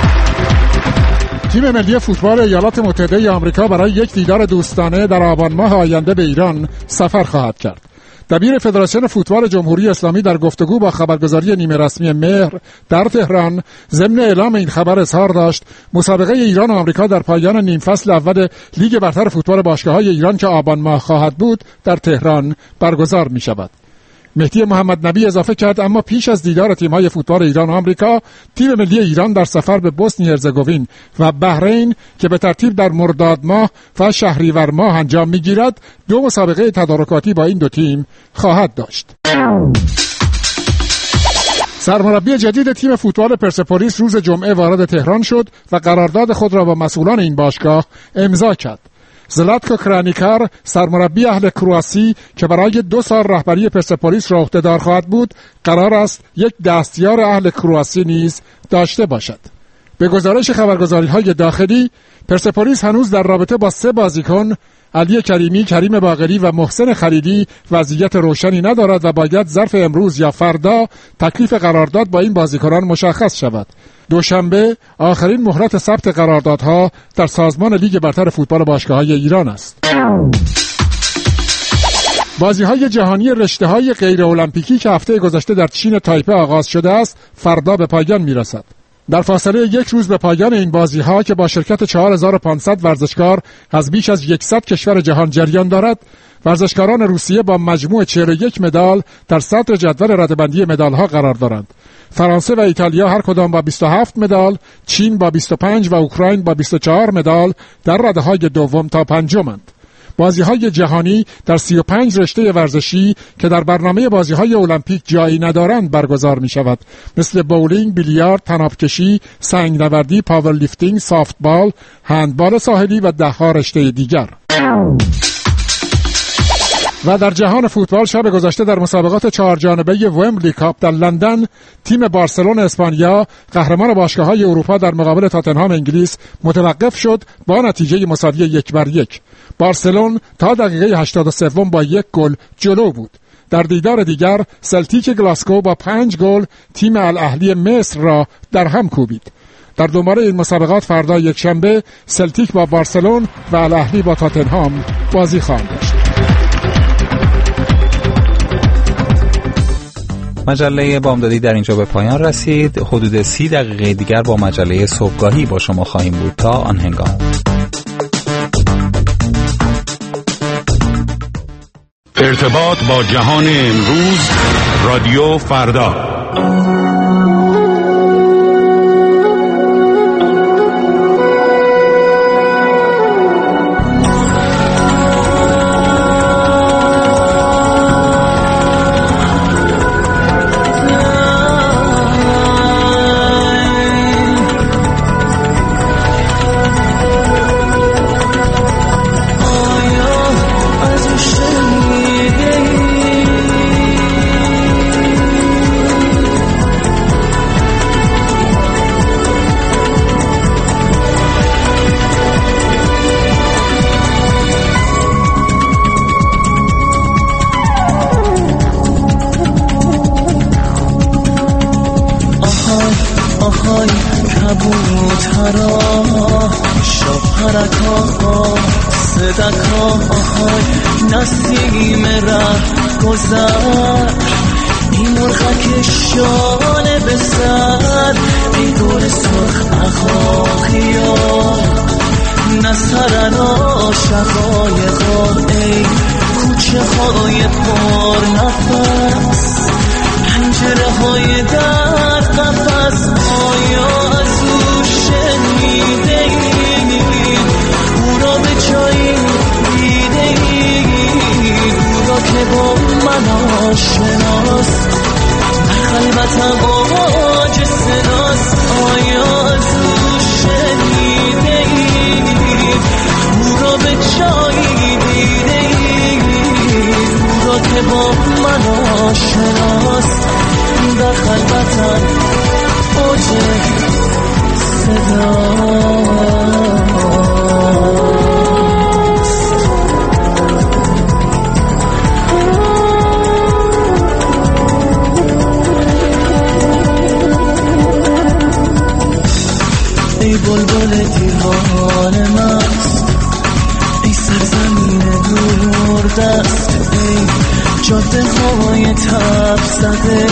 تیم ملی فوتبال ایالات متحده آمریکا برای یک دیدار دوستانه در آبان ماه آینده به ایران سفر خواهد کرد. دبیر فدراسیون فوتبال جمهوری اسلامی در گفتگو با خبرگزاری نیمه رسمی مهر در تهران ضمن اعلام این خبر اظهار داشت مسابقه ایران و آمریکا در پایان نیم فصل اول لیگ برتر فوتبال باشگاه‌های ایران که آبان ماه خواهد بود در تهران برگزار می شود. مهدی محمد نبی اضافه کرد اما پیش از دیدار تیم‌های فوتبال ایران و آمریکا، تیم ملی ایران در سفر به بوسنی هرزگوین و بحرین که به ترتیب در مرداد ماه و شهریور ماه انجام می‌گیرد، دو مسابقه تدارکاتی با این دو تیم خواهد داشت. سرمربی جدید تیم فوتبال پرسپولیس روز جمعه وارد تهران شد و قرارداد خود را با مسئولان این باشگاه امضا کرد. زلاتکو کرانیکار، سرمربی اهل کرواسی که برای دو سال رهبری پرسپولیس را عهده‌دار خواهد بود، قرار است یک دستیار اهل کرواسی نیز داشته باشد. به گزارش خبرگزاری‌های داخلی، پرسپولیس هنوز در رابطه با سه بازیکن، علی کریمی، کریم باقری و محسن خلیلی، وضعیت روشنی ندارد و باید ظرف امروز یا فردا تکلیف قرارداد با این بازیکنان مشخص شود. دوشنبه آخرین مهلت ثبت قراردادها در سازمان لیگ برتر فوتبال باشگاه‌های ایران است. بازی‌های جهانی رشته‌های غیر المپیکی که هفته گذشته در چین تایپه آغاز شده است، فردا به پایان می‌رسد. در فاصله یک روز به پایان این بازی‌ها که با شرکت چهار هزار و پانصد ورزشکار از بیش از صد کشور جهان جریان دارد، ورزشکاران روسیه با مجموع چهل و یک مدال در صدر جدول رده‌بندی مدال‌ها قرار دارند. فرانسه و ایتالیا هر کدام با بیست و هفت مدال، چین با بیست و پنج و اوکراین با بیست و چهار مدال در رده‌های دوم تا پنجمند. بازی‌های جهانی در سی و پنج رشته ورزشی که در برنامه بازی‌های المپیک جایی ندارند برگزار می‌شود، مثل بولینگ، بیلیارد، طناب‌کشی، سنگ‌نوردی، پاورلیفتینگ، سافتبال، هندبال ساحلی و ده‌ها رشته دیگر. و در جهان فوتبال شب گذشته در مسابقات چهار جانبه ومبلی کاپ در لندن تیم بارسلون اسپانیا قهرمان باشگاه‌های اروپا در مقابل تاتنهام انگلیس متوقف شد با نتیجه مساوی یک بر یک. بارسلون تا دقیقه هشتاد و سه با یک گل جلو بود. در دیدار دیگر سلتیک گلاسکو با پنج گل تیم الاهلی مصر را در هم کوبید. در دوباره این مسابقات فردا یک شنبه سلتیک با بارسلون و الاهلی با تاتنهام بازی خواهند داشت. مجله بامدادی در اینجا به پایان رسید. حدود سی دقیقه دیگر با مجله صبحگاهی با شما خواهیم بود. تا آن هنگام ارتباط با جهان امروز، رادیو فردا. نسیم رفت گذر این مرغک شانه به سر ای گل سرخ اخاخیا نسرن عاشقای ای کوچه های پر نفس پنجره های در قفس آیا از او شنیده ای او را به جایی که با من آشناست در قلبتم آواج صداست آیا از او شنیده اید او را به جایی دیده اید او را که با من آشناست در قلبتم آواج صداست. ای بلبل دیوانه مست ای سرزمین دور دست ای جاده های تب زده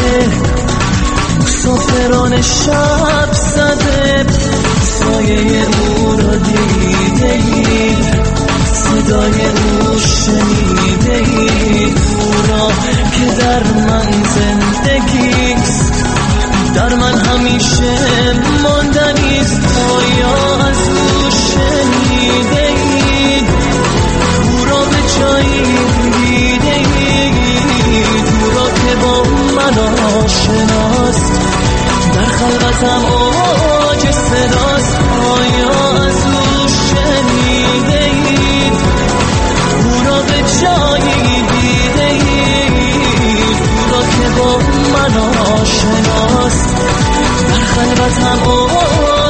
مسافران شب زده سایه او را دیده اید صدای او شنیده اید او را که در من زندگیست در من همیشه ماندنیست آیا از او شنیده اید او را به جایی دیده اید او را که با من آشناست در خلوتم آواج صداست آیا از او شنیده اید او را به جایی دیده اید او را که با من آشناست در خلوتم آواج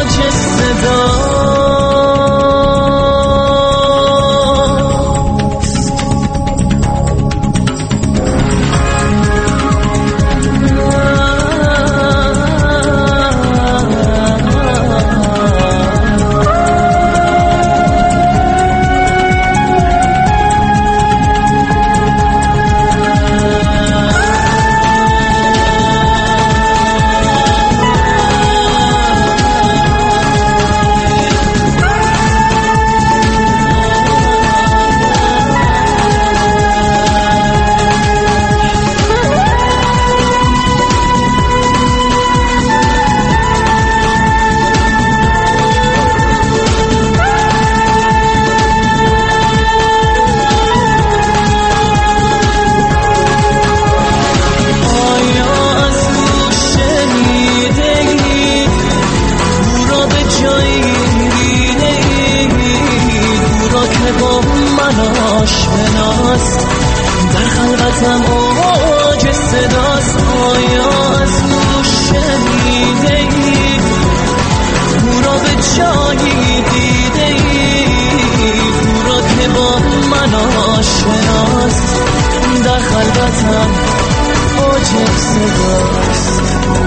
صداست.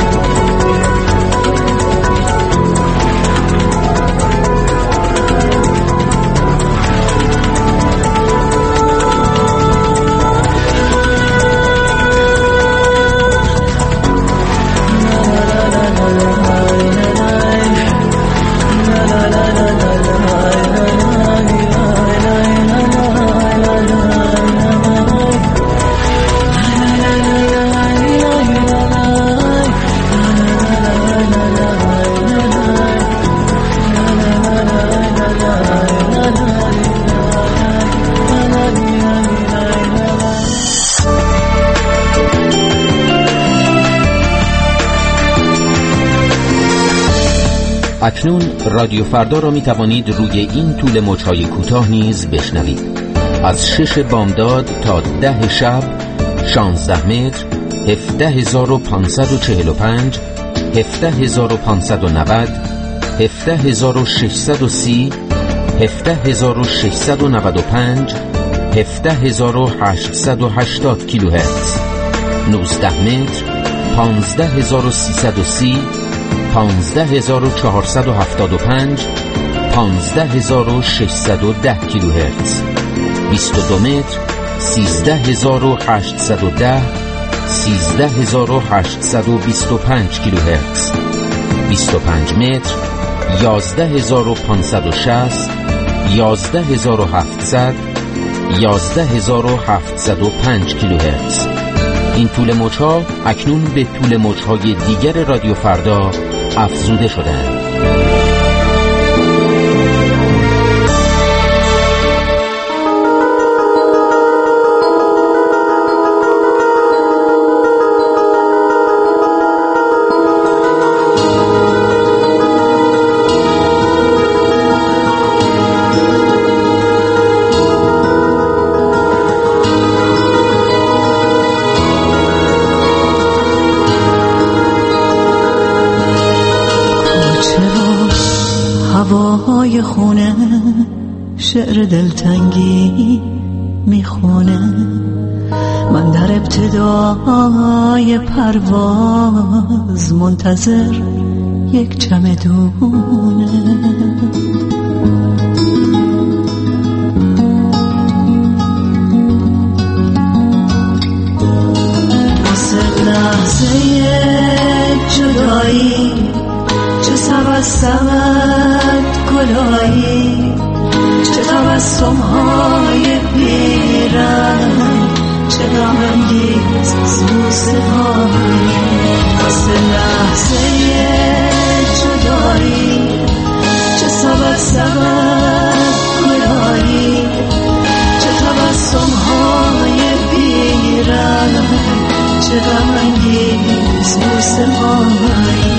اکنون رادیو فردا را می توانید روی این طول موج‌های کوتاه نیز بشنوید. از شش بامداد تا ده شب شانزده متر، هفده هزار و پانصد و چهل و پنج، هفده هزار و پانصد و نود، هفده هزار و ششصد و سی، هفده هزار و ششصد و نود و پنج، هفده هزار و هشتصد و هشتاد کیلوهرتز، نوزده متر، پانزده هزار و سیصد و سی، پانزده هزار و چهارصد و هفتاد و پنج، پانزده هزار و ششصد و ده کیلوهرتز، بیست و دو متر، سیزده هزار و هشتصد و ده، سیزده هزار و هشتصد و بیست و پنج کیلوهرتز، بیست و پنج متر، یازده هزار و پانصد و شصت، یازده هزار و هفتصد، یازده هزار و هفتصد و پنج کیلوهرتز. این طول موج‌ها اکنون به طول موج‌های دیگر رادیو فردا افزوده شدند. هوای خونه شعر دلتنگی میخونه، من در ابتدای پرواز منتظر یک چمدونه. واسه لحظه جدایی چه سبد سبد گلایی، چه تبسم های بیرنگ، چه غم انگیز موسیقایی. واسه لحظه جدایی چه سبد سبد گلایی، چه تبسم های بیرنگ، چه غم انگیز موسیقایی.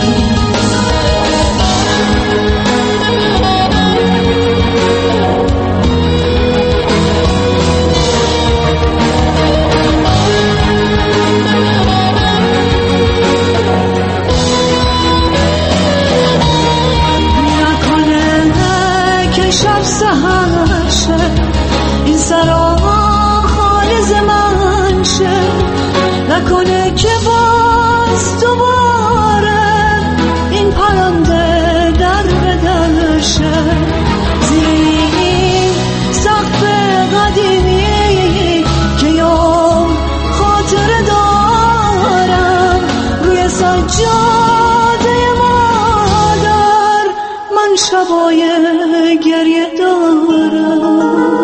این سرا خالص من شه، نکنه که باز دوباره این پرنده در بدر شه. زیر این سقف قدیمی که یوم خاطره دارم، روی سجاده مادر من شبای گریه دارم.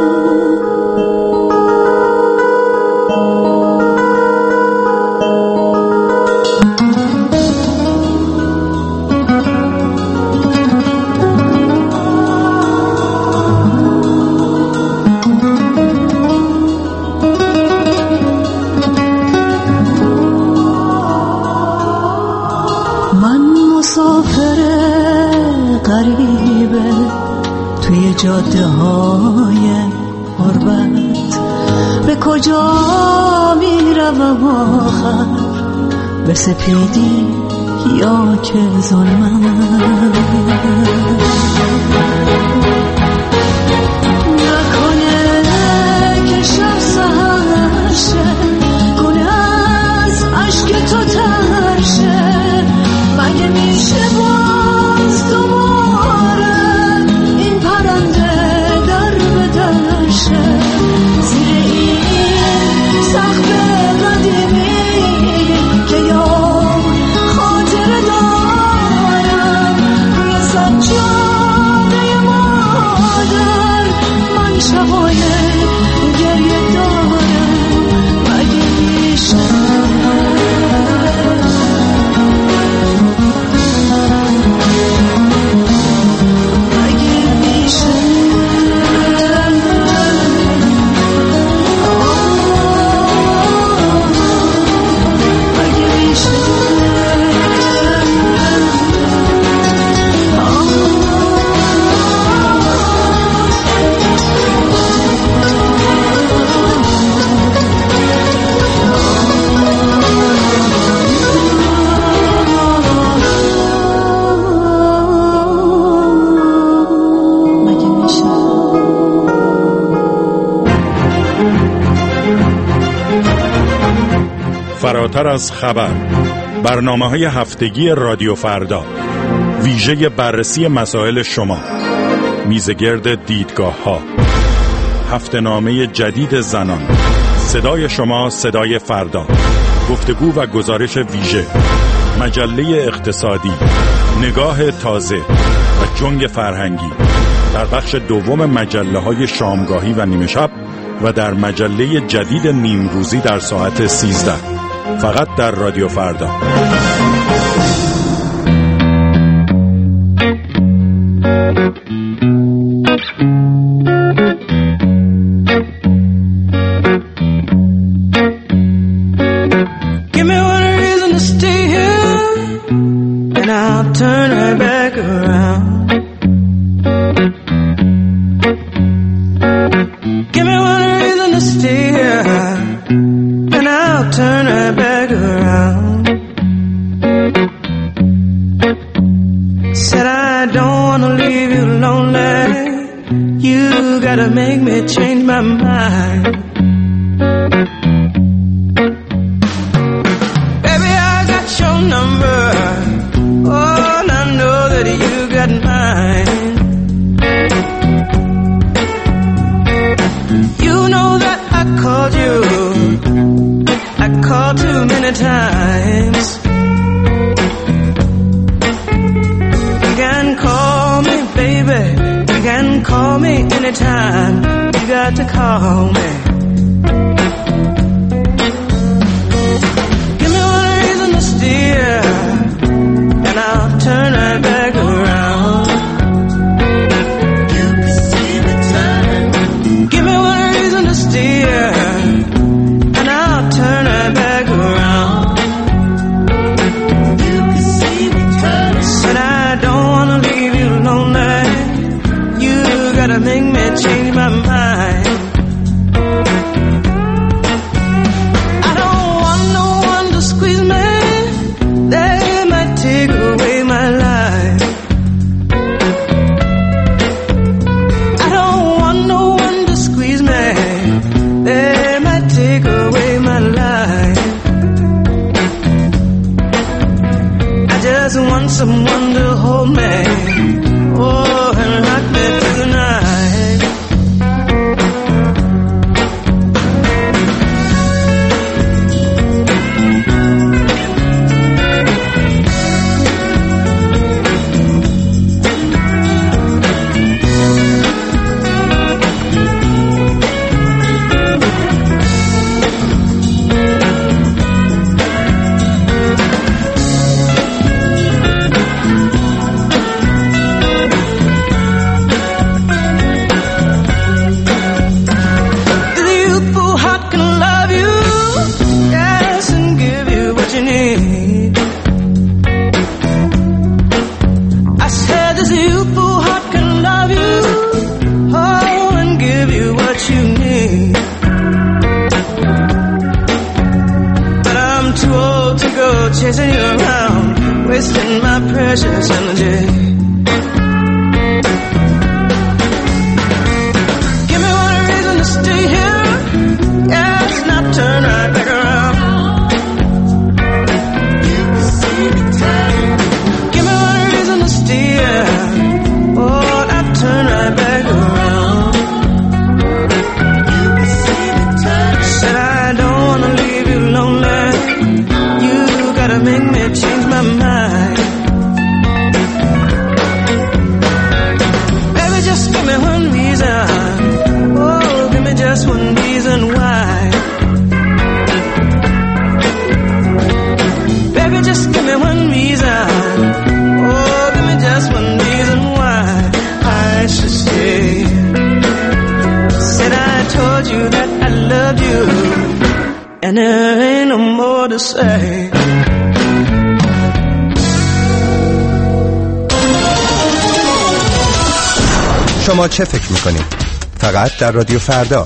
مسافر غریبه توی جاده های غربت، به کجا می روم آخر، به سپیدی یا که ظلمت. نکنه که شب سهر شه، کنه از عشق تو فراتر از خبر، برنامه‌های هفتگی رادیو فردا، ویژه بررسی مسائل شما، میزگرد دیدگاه‌ها، هفته‌نامه جدید زنان، صدای شما صدای فردا، گفتگو و گزارش ویژه، مجله اقتصادی، نگاه تازه و جنگ فرهنگی در بخش دوم مجله‌های شامگاهی و نیمه شب و در مجله جدید نیمروزی در ساعت سیزده، فقط در رادیو فردا. شما چه فکر میکنید؟ فقط در رادیو فردا.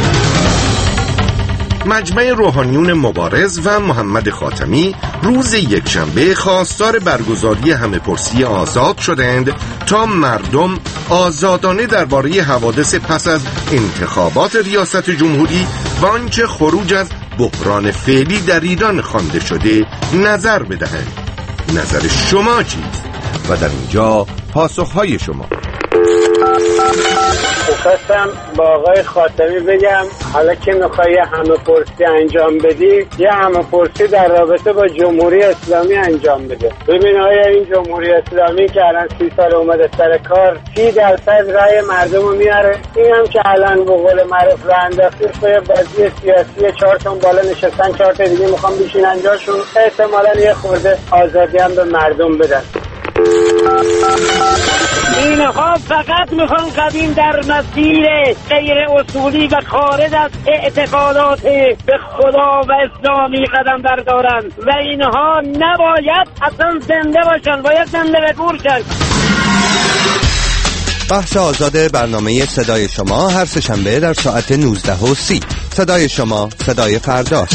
مجمع روحانیون مبارز و محمد خاتمی روز یکشنبه خواستار برگزاری همه‌پرسی آزاد شدند تا مردم آزادانه درباره حوادث پس از انتخابات ریاست جمهوری و آنچه خروج از بحران فعلی در ایران خوانده شده نظر بدهند. نظر شما چیست؟ و در اینجا پاسخهای شما. خواستم با آقای خاتمی بگم حالا که میخوای همه پرسی انجام بدی، یه همه پرسی در رابطه با جمهوری اسلامی انجام بده. ببین آیا این جمهوری اسلامی که الان سی سال اومده سر کار سی درصد رای مردم رو میاره؟ این هم که الان به قول معروف راه انداختی توی بازی سیاسی، چهار تا بالا نشستن، چهار تا دیگه میخوام بشینن جاشون، احتمالاً یه خورده آزادی هم به مردم بدن. اینها فقط میخوان قدیم در مسیر غیر اصولی و خارج از اعتقادات به خدا و اسلامی قدم بردارن و اینها نباید اصلا زنده باشن، باید زنده به گور شن. بحث آزاد برنامه صدای شما هر سه‌شنبه در ساعت نوزده و سی. صدای شما، صدای فردا.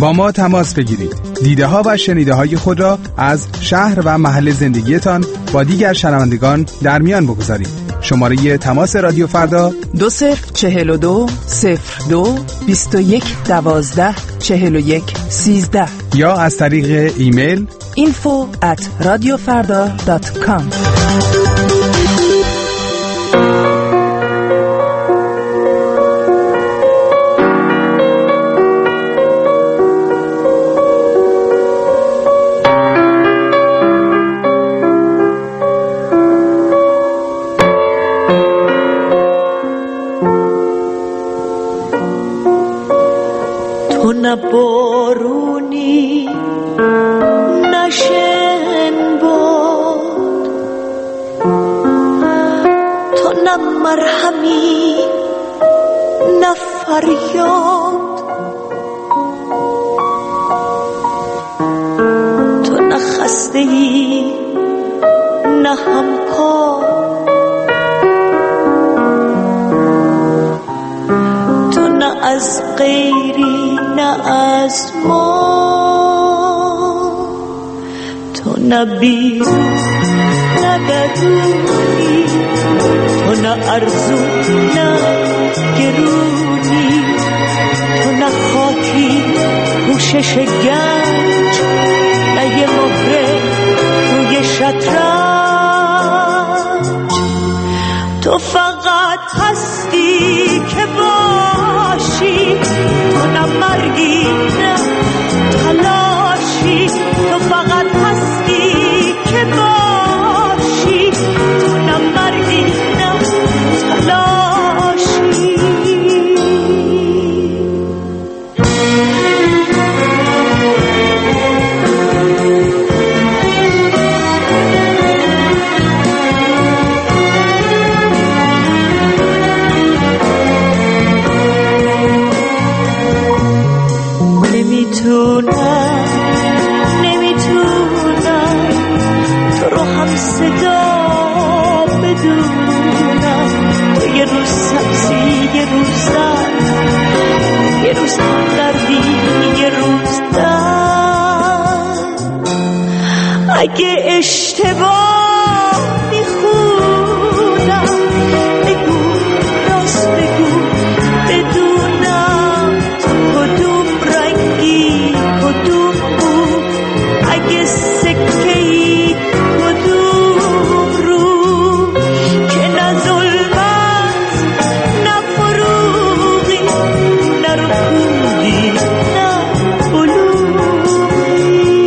با ما تماس بگیرید. دیده ها و شنیده های خود را از شهر و محل زندگیتان با دیگر شنوندگان در میان بگذارید. شماره تماس رادیو فردا دو صفر چهل و دو صفر دو بیست و یک دوازده چهل و یک سیزده یا از طریق ایمیل info at radiofarda dot com. نه بارونی نشن باد، تو نه مرهمی نه فریاد، تو نه خسته ای نه همپا، تو نه از غیری نه از ما، تو نه بیرون نه درونی، تو نه ارزو نه گرونی، تو نه خاکی پوشش گنج نه یه مهره روی شطرنج، تو فقط هستی که باشی، تو نه مرگی نه تلاشی، تو فقط هستی که باشی، تو نه مرگی نه تلاشی. نمیتونم نمیتونم تو رو هم صدا بدونم، تو یه روز سبزی یه روز زرد، یه روز دردی یه روز درد، اگه اشتباه میخونم بگو راست بگو بدونم تو کدوم رنگی کدوم بود، اگه سکه‌ای کدوم رو، که نه ظلمت نه فروغی نه رکودی نه بلوغی،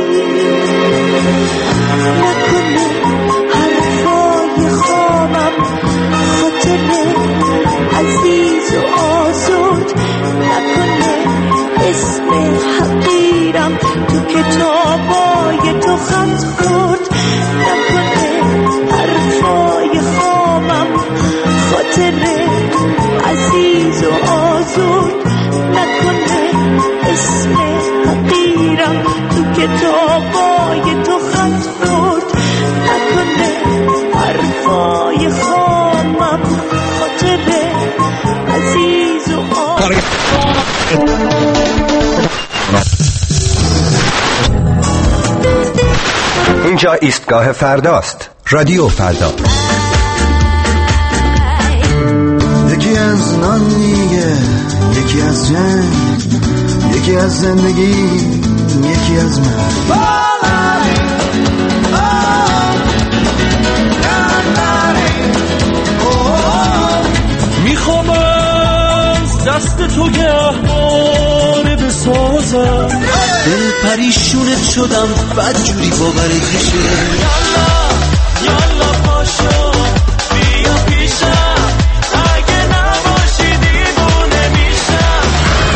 نکنه حرفای خامم خاطر عزیز و آزاد، نکنه اسم حقیرم تو کتابای تو خط خورد، نکنه حرفای خامم خاطر عزیز و آزاد، نکنه اسم حقیرم تو کتابای تو خط خورد، نکنه حرفای خامم خاطر عزیز و آزاد. اینجا ایستگاه فرداست. رادیو فردا. یکی از نان میگه، یکی از جنگ، یکی از زندگی، یکی از من. میخوام از دست تو گهواره بسازم، دل پریشونت شدم بدجوری باورت میشه، یالا یالا پاشو بیا پیشم، اگه نباشی دیوونه میشم.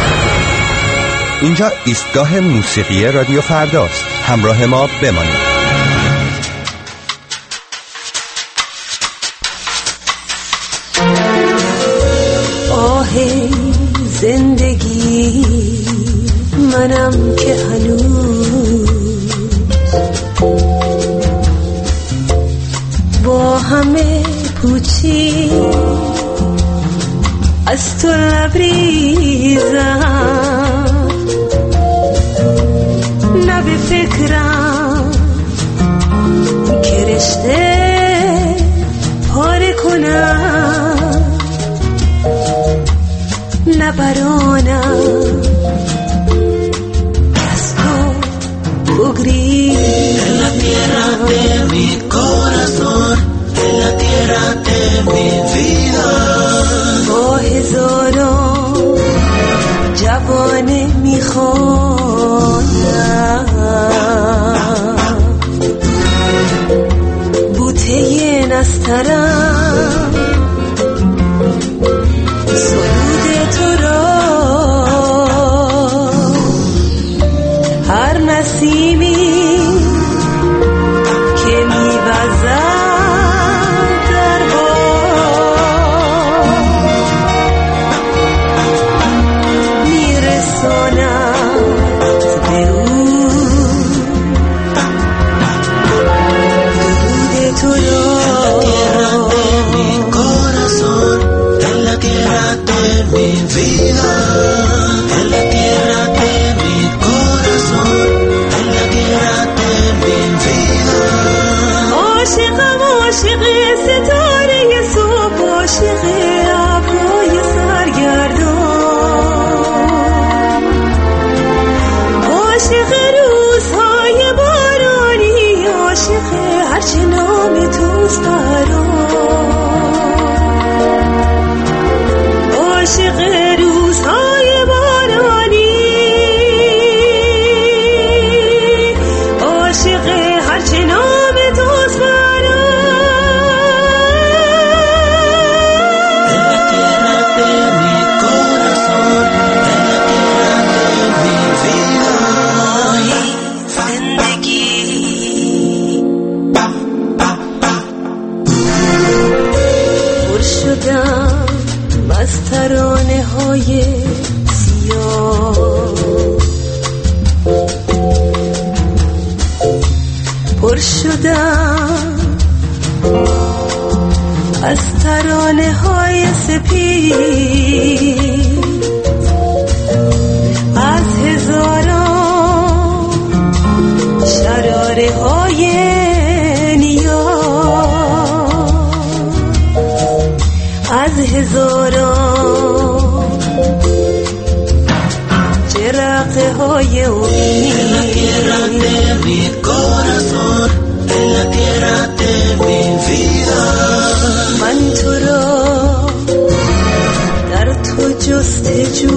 اینجا ایستگاه موسیقی رادیو فرداست. همراه ما بمانید. آه زندگی منم که هنوز با همه پوچی از تو لبریزم، میرم که رشته پاره کنم، نبرانم از تو بگریزم. La tierra de mi corazón, la tierra de mi vida. با هزاران جوانه میخوانم، بوته نسترم سرود تو را، هر نسیمی که میوزد در باد میرساند به او درود تو را. عاشقم عاشق ستاره صبح، عاشق ابرهای سرگردان، عاشق روزهای بارانی، عاشق هرچه نام توست برام، عاشق روزهای بارانی، عاشق هرچه نام توست برام. از ترانه های سیاه پر شدم، از ترانه های سپید، از هزاران شراره های نیاز، از هزاران جرقه های من تو را در تو جستجو